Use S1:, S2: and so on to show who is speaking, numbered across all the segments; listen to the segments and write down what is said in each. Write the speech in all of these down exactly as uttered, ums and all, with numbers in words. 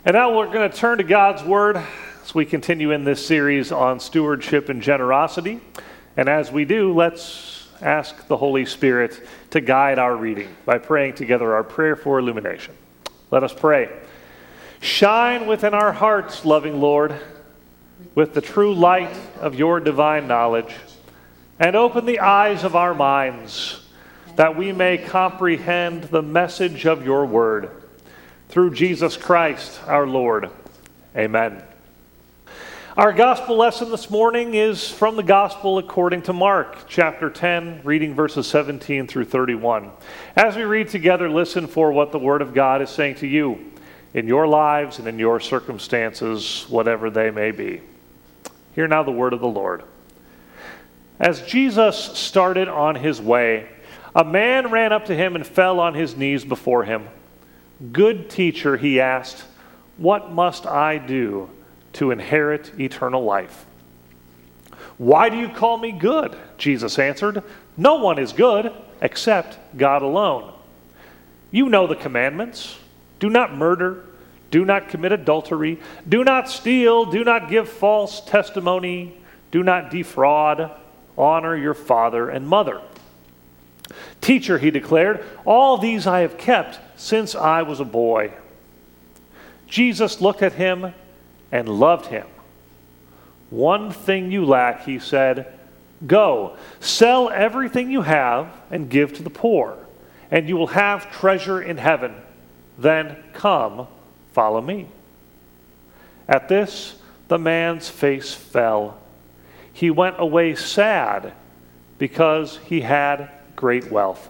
S1: And now we're going to turn to God's Word as we continue in this series on stewardship and generosity. And as we do, let's ask the Holy Spirit to guide our reading by praying together our prayer for illumination. Let us pray. Shine within our hearts, loving Lord, with the true light of your divine knowledge, and open the eyes of our minds that we may comprehend the message of your word. Through Jesus Christ, our Lord. Amen. Our gospel lesson this morning is from the gospel according to Mark, chapter ten, reading verses seventeen through thirty-one. As we read together, listen for what the Word of God is saying to you in your lives and in your circumstances, whatever they may be. Hear now the word of the Lord. As Jesus started on his way, a man ran up to him and fell on his knees before him. "Good teacher," he asked, "what must I do to inherit eternal life?" "Why do you call me good?" Jesus answered. "No one is good except God alone. You know the commandments. Do not murder. Do not commit adultery. Do not steal. Do not give false testimony. Do not defraud. Honor your father and mother." "Teacher," he declared, "all these I have kept since I was a boy." Jesus looked at him and loved him. "One thing you lack," he said. "Go, sell everything you have and give to the poor, and you will have treasure in heaven. Then come, follow me." At this, the man's face fell. He went away sad because he had great wealth.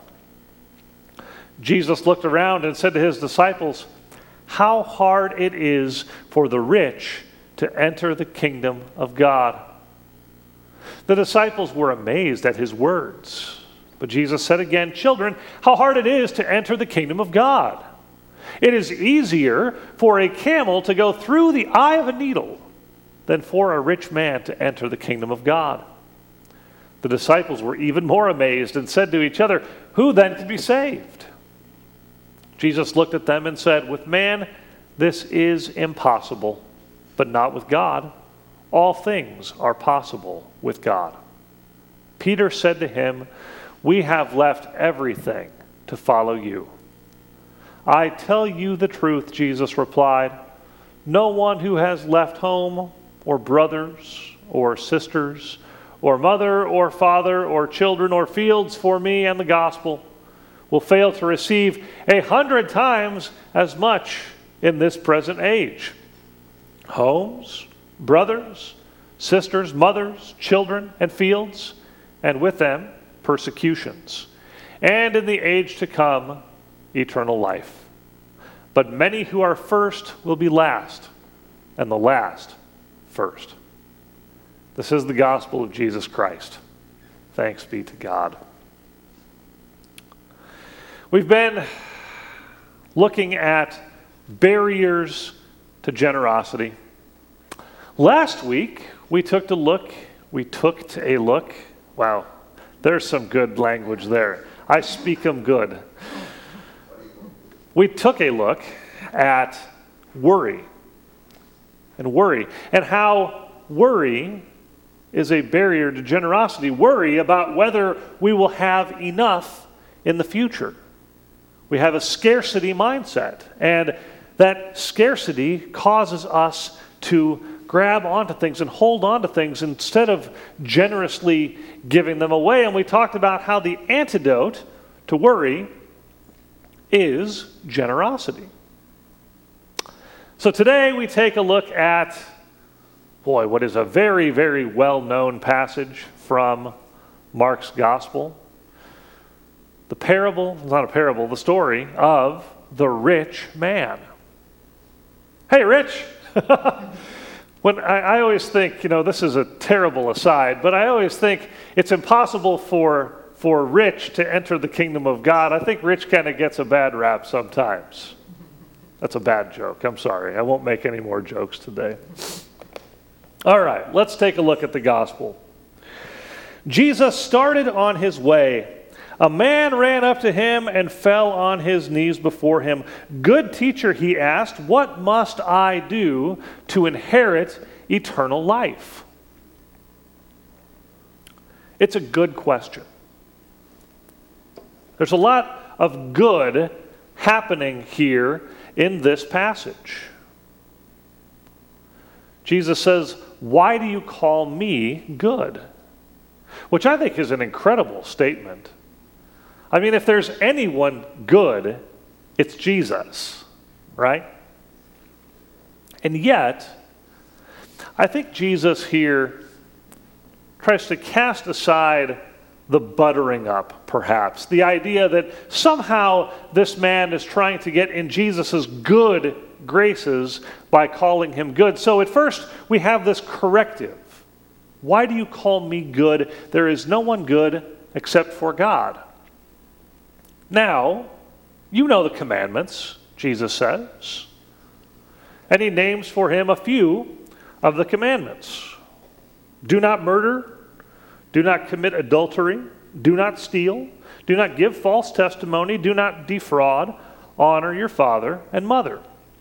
S1: Jesus looked around and said to his disciples, "How hard it is for the rich to enter the kingdom of God." The disciples were amazed at his words. But Jesus said again, "Children, how hard it is to enter the kingdom of God. It is easier for a camel to go through the eye of a needle than for a rich man to enter the kingdom of God." The disciples were even more amazed and said to each other, "Who then could be saved?" Jesus looked at them and said, "With man this is impossible, but not with God. All things are possible with God." Peter said to him, "We have left everything to follow you." "I tell you the truth," Jesus replied. "No one who has left home or brothers or sisters or mother or father or children or fields for me and the gospel will fail to receive a hundred times as much in this present age. Homes, brothers, sisters, mothers, children, and fields, and with them persecutions, and in the age to come eternal life. But many who are first will be last, and the last first." This is the gospel of Jesus Christ. Thanks be to God. We've been looking at barriers to generosity. Last week, we took a look, we took a look, wow, there's some good language there. I speak them good. We took a look at worry and worry and how worry is a barrier to generosity. Worry about whether we will have enough in the future. We have a scarcity mindset, and that scarcity causes us to grab onto things and hold onto things instead of generously giving them away. And we talked about how the antidote to worry is generosity. So today we take a look at, boy, what is a very, very well-known passage from Mark's gospel. The parable, not a parable, the story of the rich man. Hey, Rich! When I, I always think, you know, this is a terrible aside, but I always think it's impossible for, for Rich to enter the kingdom of God. I think Rich kind of gets a bad rap sometimes. That's a bad joke. I'm sorry. I won't make any more jokes today. All right, let's take a look at the gospel. Jesus started on his way. A man ran up to him and fell on his knees before him. "Good teacher," he asked, "what must I do to inherit eternal life?" It's a good question. There's a lot of good happening here in this passage. Jesus says, "Why do you call me good?" Which I think is an incredible statement. I mean, if there's anyone good, it's Jesus, right? And yet, I think Jesus here tries to cast aside the buttering up, perhaps. The idea that somehow this man is trying to get in Jesus' good graces by calling him good. So at first, we have this corrective. Why do you call me good? There is no one good except for God. Now, you know the commandments, Jesus says. And he names for him a few of the commandments. Do not murder. Do not commit adultery. Do not steal. Do not give false testimony. Do not defraud. Honor your father and mother.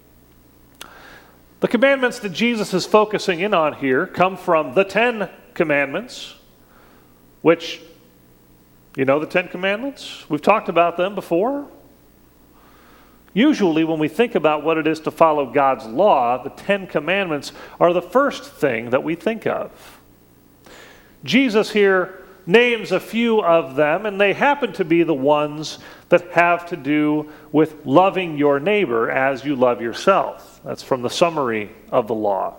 S1: The commandments that Jesus is focusing in on here come from the Ten Commandments, which, you know the Ten Commandments? We've talked about them before. Usually when we think about what it is to follow God's law, the Ten Commandments are the first thing that we think of. Jesus here names a few of them, and they happen to be the ones that have to do with loving your neighbor as you love yourself. That's from the summary of the law.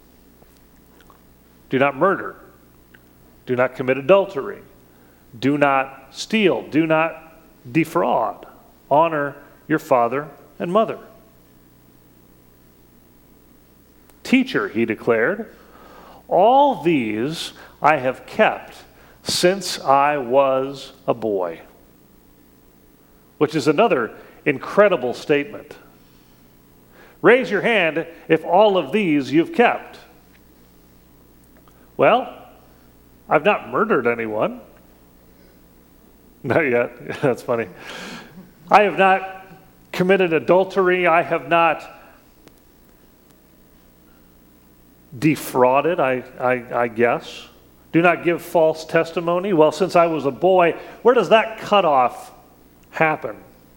S1: Do not murder. Do not commit adultery. Do not steal. Do not defraud. Honor your father and mother. Teacher, he declared, all these I have kept since I was a boy. Which is another incredible statement. Raise your hand if all of these you've kept. Well, I've not murdered anyone. Not yet. That's funny. I have not committed adultery. I have not defrauded, I, I, I guess. Do not give false testimony. Well, since I was a boy, where does that cutoff happen?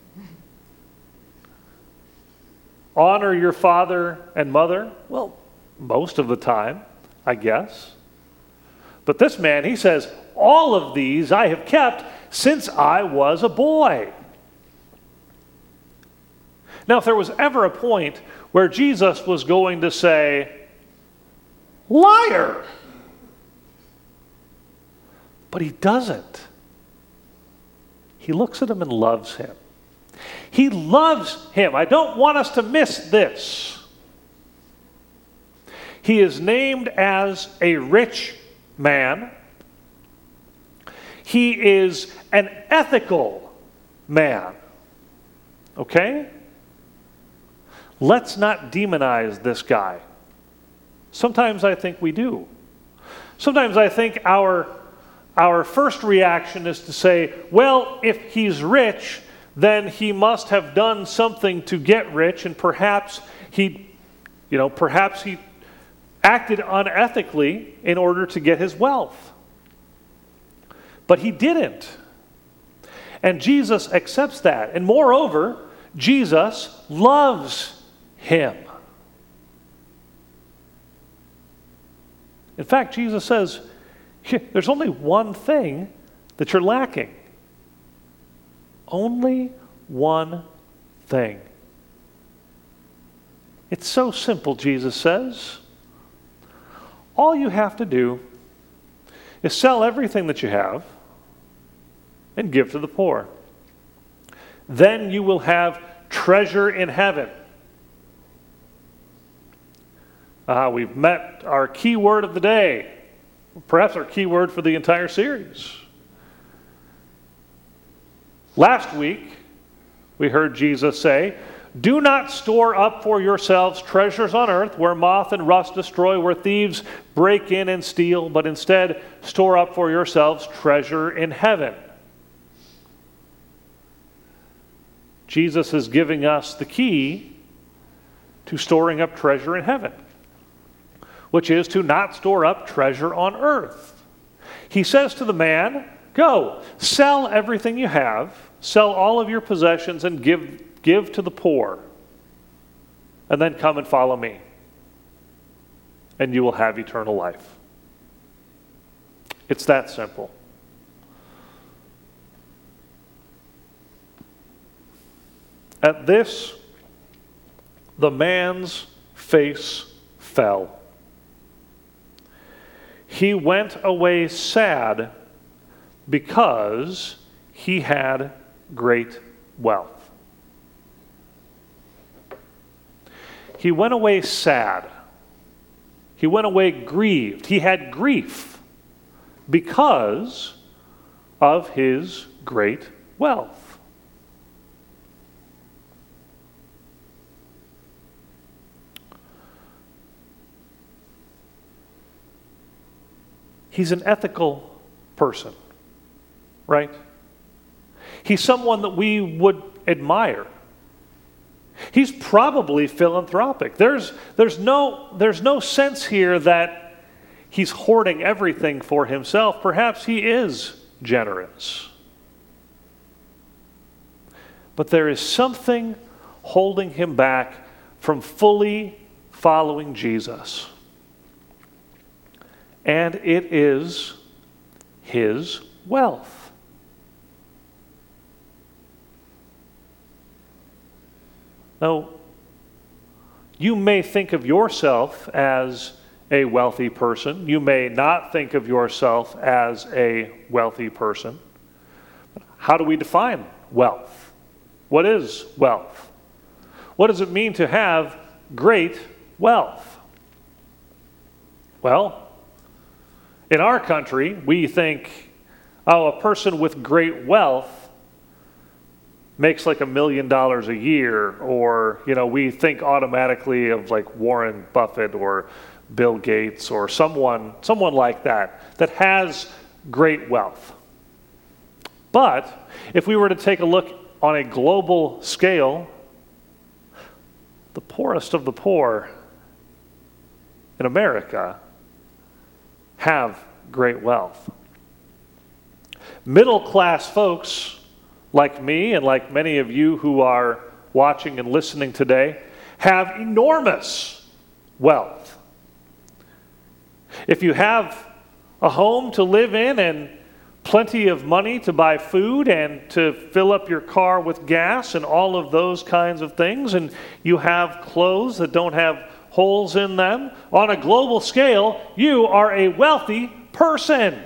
S1: Honor your father and mother. Well, most of the time, I guess. But this man, he says, all of these I have kept since I was a boy. Now, if there was ever a point where Jesus was going to say, liar, but he doesn't. He looks at him and loves him. He loves him. I don't want us to miss this. He is named as a rich man. He is an ethical man. Okay? Let's not demonize this guy. Sometimes I think we do. Sometimes I think our, our first reaction is to say, well, if he's rich, then he must have done something to get rich, and perhaps he, you know, perhaps he acted unethically in order to get his wealth. But he didn't. And Jesus accepts that. And moreover, Jesus loves him. In fact, Jesus says, there's only one thing that you're lacking. Only one thing. It's so simple, Jesus says. All you have to do is sell everything that you have and give to the poor. Then you will have treasure in heaven. Uh, we've met our key word of the day, perhaps our key word for the entire series. Last week, we heard Jesus say, do not store up for yourselves treasures on earth where moth and rust destroy, where thieves break in and steal, but instead store up for yourselves treasure in heaven. Jesus is giving us the key to storing up treasure in heaven, which is to not store up treasure on earth. He says to the man, go, sell everything you have, sell all of your possessions and give, give to the poor, and then come and follow me, and you will have eternal life. It's that simple. At this, the man's face fell. He went away sad because he had great wealth. He went away sad. He went away grieved. He had grief because of his great wealth. He's an ethical person, right? He's someone that we would admire. He's probably philanthropic. There's, there's, no, there's no sense here that he's hoarding everything for himself. Perhaps he is generous. But there is something holding him back from fully following Jesus. And it is his wealth. Now, you may think of yourself as a wealthy person. You may not think of yourself as a wealthy person. How do we define wealth? What is wealth? What does it mean to have great wealth? Well, in our country, we think, oh, a person with great wealth makes like a million dollars a year, or, you know, we think automatically of like Warren Buffett or Bill Gates or someone, someone like that, that has great wealth. But if we were to take a look on a global scale, the poorest of the poor in America have great wealth. Middle-class folks like me and like many of you who are watching and listening today have enormous wealth. If you have a home to live in and plenty of money to buy food and to fill up your car with gas and all of those kinds of things, and you have clothes that don't have holes in them, on a global scale, you are a wealthy person.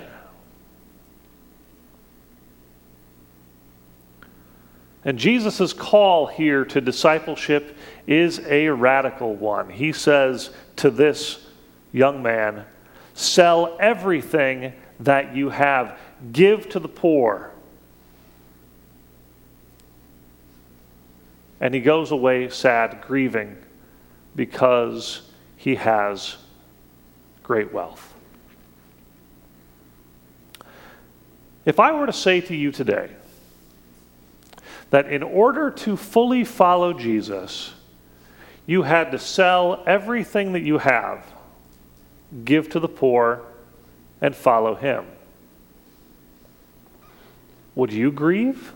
S1: And Jesus' call here to discipleship is a radical one. He says to this young man, sell everything that you have, give to the poor. And he goes away sad, grieving, because he has great wealth. If I were to say to you today that in order to fully follow Jesus, you had to sell everything that you have, give to the poor, and follow him, would you grieve?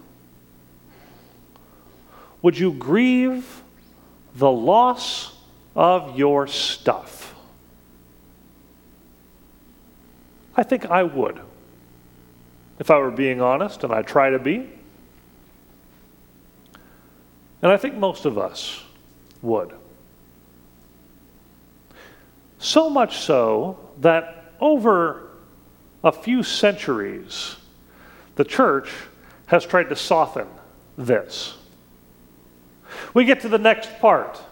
S1: Would you grieve the loss of your stuff? I think I would, if I were being honest, and I try to be. And I think most of us would. So much so that over a few centuries, the church has tried to soften this. We get to the next part,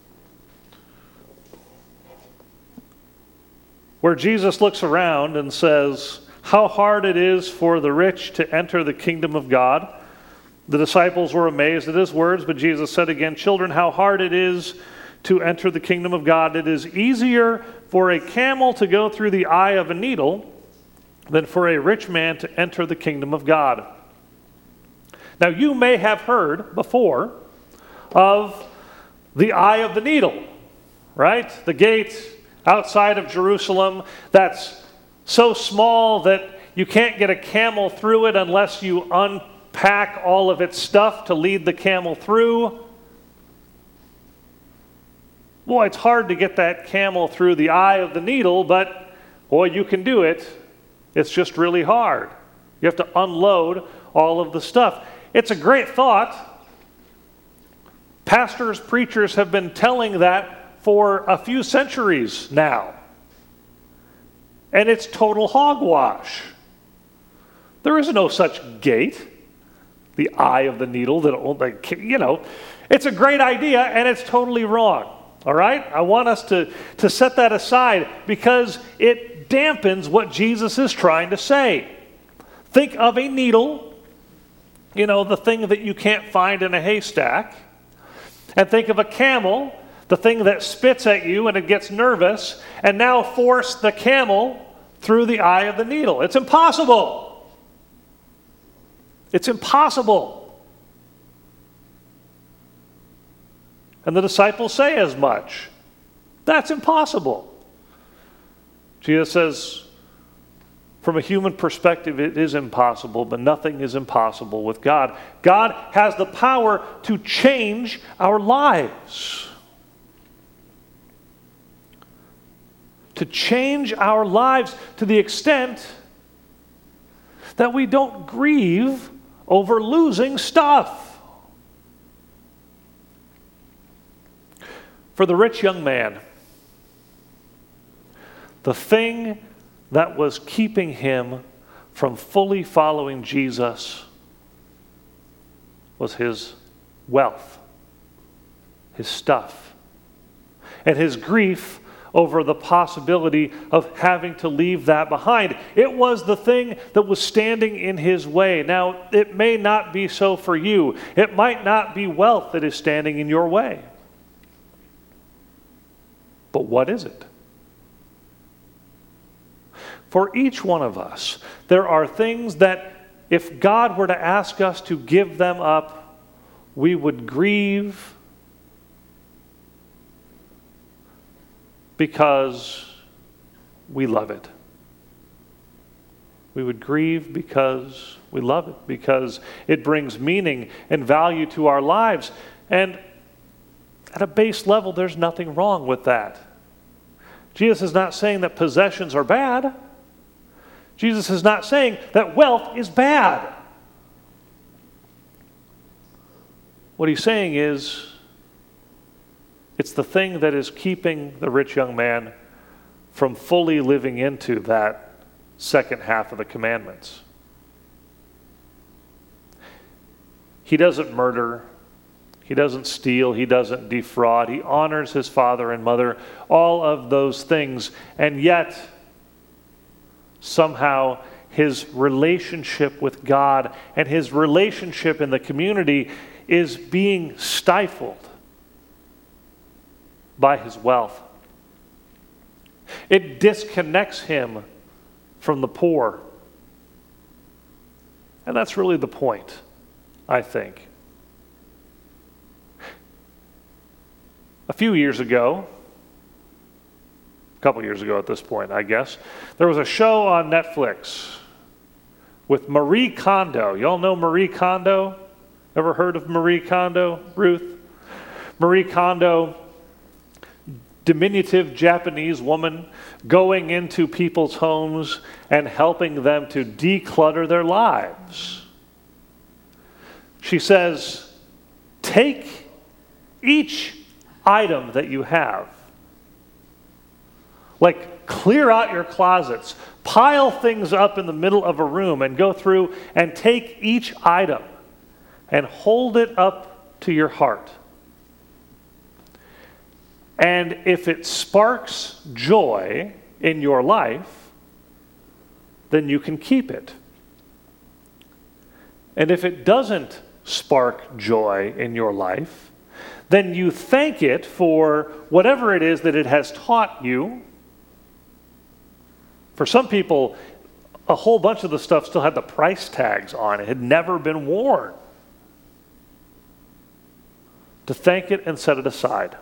S1: where Jesus looks around and says, how hard it is for the rich to enter the kingdom of God. The disciples were amazed at his words, but Jesus said again, children, how hard it is to enter the kingdom of God. It is easier for a camel to go through the eye of a needle than for a rich man to enter the kingdom of God. Now, you may have heard before of the eye of the needle, right? The gate outside of Jerusalem that's so small that you can't get a camel through it unless you unpack all of its stuff to lead the camel through. Boy, it's hard to get that camel through the eye of the needle, but boy, you can do it. It's just really hard. You have to unload all of the stuff. It's a great thought. Pastors, preachers have been telling that for a few centuries now. And it's total hogwash. There is no such gate, the eye of the needle, that, you know, it's a great idea and it's totally wrong. All right? I want us to, to set that aside because it dampens what Jesus is trying to say. Think of a needle, you know, the thing that you can't find in a haystack, and think of a camel, the thing that spits at you and it gets nervous, and now force the camel through the eye of the needle. It's impossible. It's impossible. And the disciples say as much. That's impossible. Jesus says, from a human perspective, it is impossible, but nothing is impossible with God. God has the power to change our lives. To change our lives to the extent that we don't grieve over losing stuff. For the rich young man, the thing that was keeping him from fully following Jesus was his wealth, his stuff, and his grief over the possibility of having to leave that behind. It was the thing that was standing in his way. Now, it may not be so for you. It might not be wealth that is standing in your way. But what is it? For each one of us, there are things that if God were to ask us to give them up, we would grieve because we love it. We would grieve because we love it, because it brings meaning and value to our lives. And at a base level, there's nothing wrong with that. Jesus is not saying that possessions are bad. Jesus is not saying that wealth is bad. What he's saying is, it's the thing that is keeping the rich young man from fully living into that second half of the commandments. He doesn't murder. He doesn't steal, he doesn't defraud, he honors his father and mother, all of those things. And yet, somehow, his relationship with God and his relationship in the community is being stifled by his wealth. It disconnects him from the poor. And that's really the point, I think. A few years ago, a couple years ago at this point, I guess, there was a show on Netflix with Marie Kondo. Y'all know Marie Kondo? Ever heard of Marie Kondo, Ruth? Marie Kondo, diminutive Japanese woman, going into people's homes and helping them to declutter their lives. She says, take each item that you have. Like, clear out your closets, pile things up in the middle of a room, and go through and take each item and hold it up to your heart. And if it sparks joy in your life, then you can keep it. And if it doesn't spark joy in your life, then you thank it for whatever it is that it has taught you. For some people, a whole bunch of the stuff still had the price tags on it. It had never been worn. to thank it and set it aside.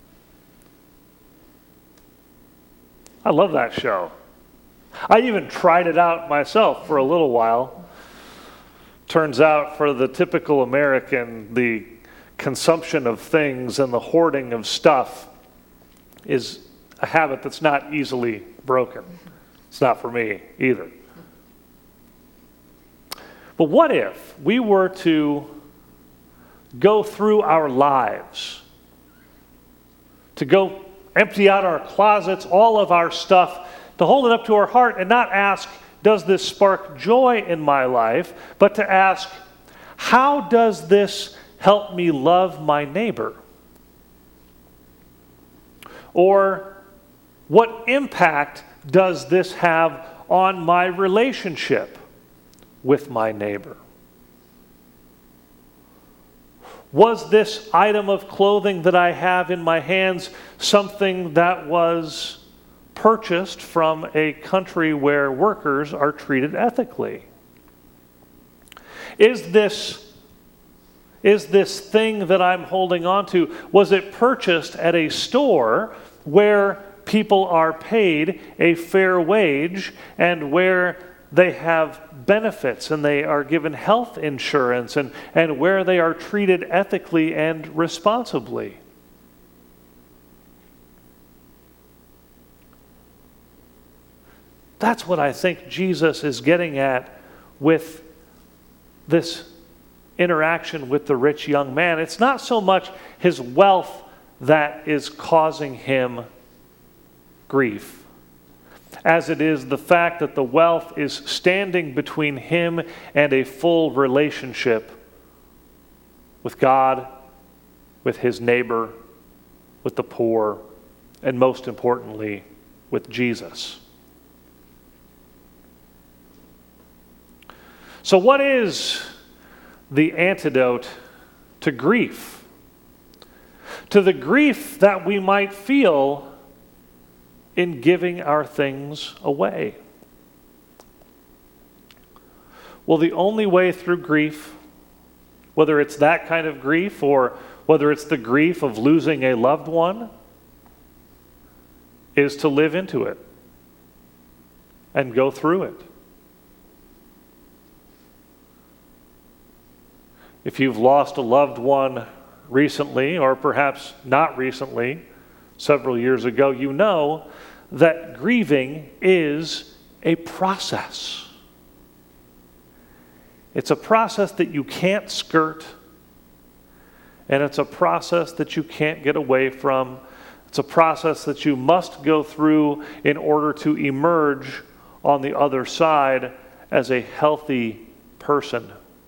S1: I love that show. I even tried it out myself for a little while. Turns out for the typical American, the consumption of things and the hoarding of stuff is a habit that's not easily broken. It's not for me either. But what if we were to go through our lives, to go empty out our closets, all of our stuff, to hold it up to our heart and not ask, does this spark joy in my life, but to ask, how does this help me love my neighbor? Or what impact does this have on my relationship with my neighbor? Was this item of clothing that I have in my hands something that was purchased from a country where workers are treated ethically? Is this, is this thing that I'm holding on to, was it purchased at a store where people are paid a fair wage and where they have benefits and they are given health insurance and, and where they are treated ethically and responsibly? That's what I think Jesus is getting at with this interaction with the rich young man. It's not so much his wealth that is causing him grief, as it is the fact that the wealth is standing between him and a full relationship with God, with his neighbor, with the poor, and most importantly, with Jesus. So what is the antidote to grief? To the grief that we might feel in giving our things away. Well, the only way through grief, whether it's that kind of grief or whether it's the grief of losing a loved one, is to live into it and go through it. If you've lost a loved one recently, or perhaps not recently, several years ago, you know that grieving is a process. It's a process that you can't skirt, and it's a process that you can't get away from. It's a process that you must go through in order to emerge on the other side as a healthy person.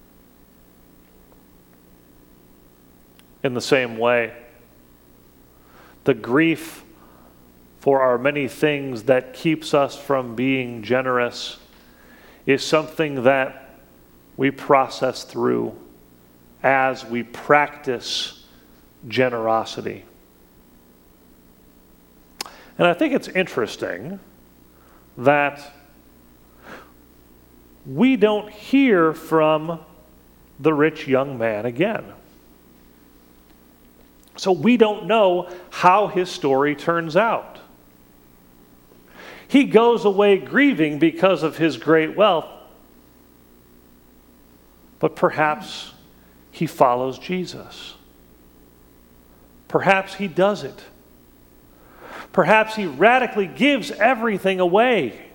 S1: In the same way, the grief for our many things that keeps us from being generous is something that we process through as we practice generosity. And I think it's interesting that we don't hear from the rich young man again. So we don't know how his story turns out. He goes away grieving because of his great wealth, but perhaps he follows Jesus. Perhaps he does it. Perhaps he radically gives everything away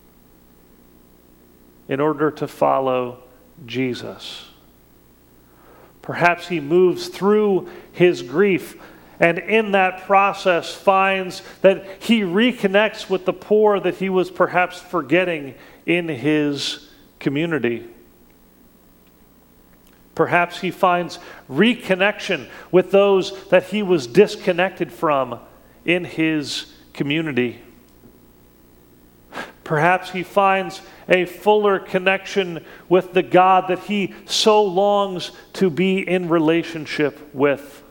S1: in order to follow Jesus. Perhaps he moves through his grief and in that process finds that he reconnects with the poor that he was perhaps forgetting in his community. Perhaps he finds reconnection with those that he was disconnected from in his community. Perhaps he finds a fuller connection with the God that he so longs to be in relationship with.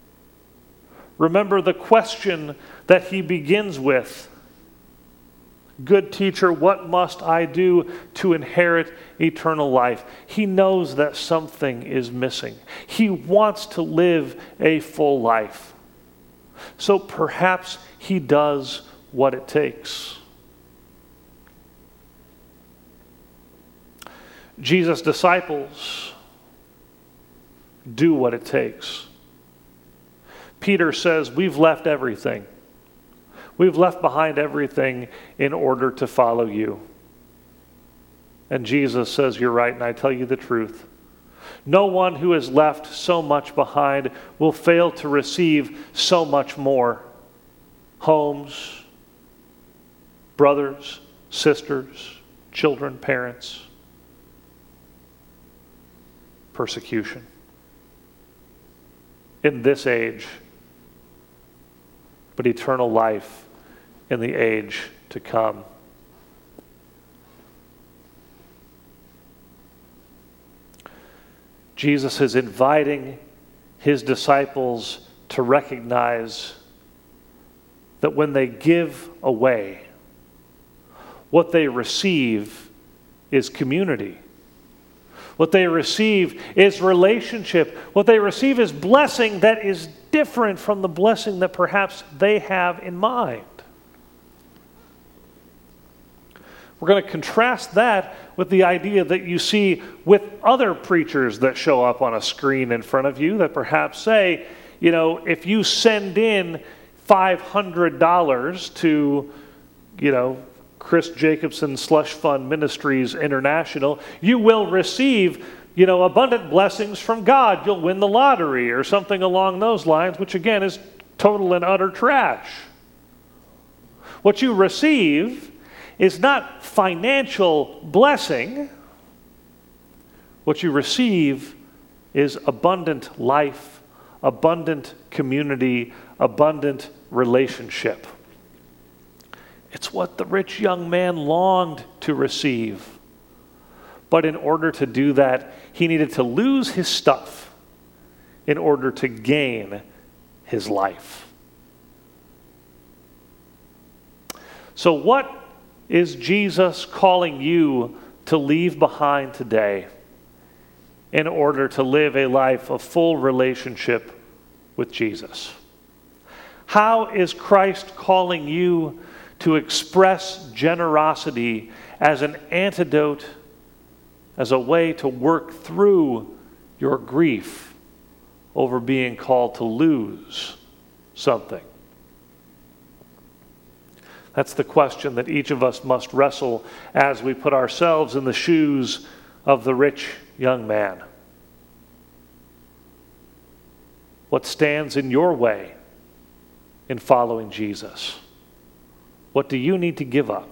S1: Remember the question that he begins with. Good teacher, what must I do to inherit eternal life? He knows that something is missing. He wants to live a full life. So perhaps he does what it takes. Jesus' disciples do what it takes. Peter says, we've left everything. We've left behind everything in order to follow you. And Jesus says, you're right, and I tell you the truth. No one who has left so much behind will fail to receive so much more. Homes, brothers, sisters, children, parents, persecution. In this age, but eternal life in the age to come. Jesus is inviting his disciples to recognize that when they give away, what they receive is community. What they receive is relationship. What they receive is blessing that is different from the blessing that perhaps they have in mind. We're going to contrast that with the idea that you see with other preachers that show up on a screen in front of you that perhaps say, you know, if you send in five hundred dollars to, you know, Chris Jacobson Slush Fund Ministries International, you will receive, you know, abundant blessings from God. You'll win the lottery or something along those lines, which again is total and utter trash. What you receive is not financial blessing. What you receive is abundant life, abundant community, abundant relationship. It's what the rich young man longed to receive. But in order to do that, he needed to lose his stuff in order to gain his life. So what is Jesus calling you to leave behind today in order to live a life of full relationship with Jesus? How is Christ calling you to express generosity as an antidote, as a way to work through your grief over being called to lose something? That's the question that each of us must wrestle as we put ourselves in the shoes of the rich young man. What stands in your way in following Jesus? What do you need to give up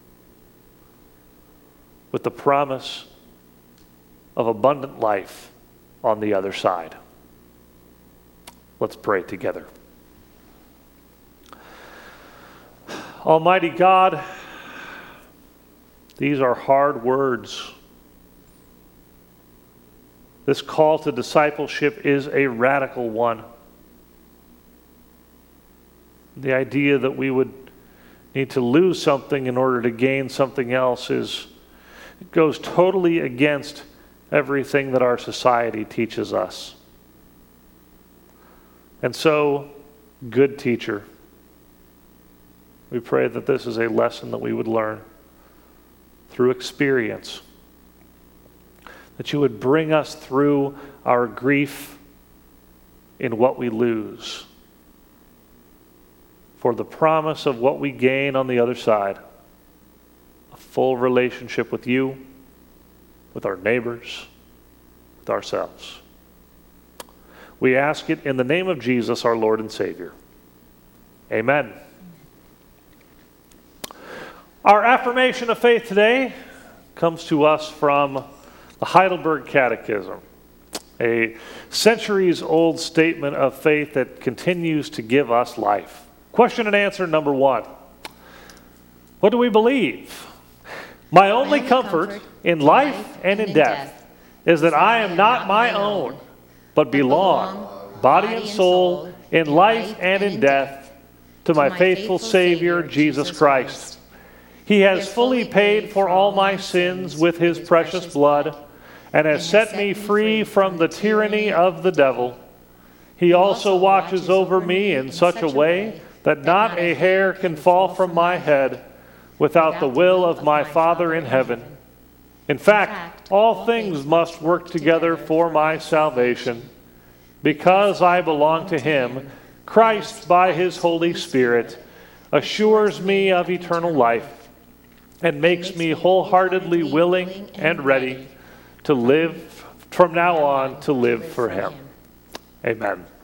S1: with the promise of abundant life on the other side? Let's pray together. Almighty God, these are hard words. This call to discipleship is a radical one. The idea that we would need to lose something in order to gain something else is, it goes totally against everything that our society teaches us. And so, good teacher, we pray that this is a lesson that we would learn through experience, that you would bring us through our grief in what we lose, for the promise of what we gain on the other side, a full relationship with you, with our neighbors, with ourselves. We ask it in the name of Jesus, our Lord and Savior. Amen. Our affirmation of faith today comes to us from the Heidelberg Catechism, a centuries-old statement of faith that continues to give us life. Question and answer number one. What do we believe? My only, my only comfort, comfort in life, life and, and in death, death is that I am not my own, own but belong, belong body and soul, in life and in death, to my faithful Savior, Jesus Christ. He has fully paid for all my sins with his precious blood, and has set me free from the tyranny of the devil. He also watches over me in such a way that not a hair can fall from my head without the will of my Father in heaven. In fact, all things must work together for my salvation. Because I belong to him, Christ, by his Holy Spirit, assures me of eternal life and makes me wholeheartedly willing and ready to live from now on to live for him. Amen.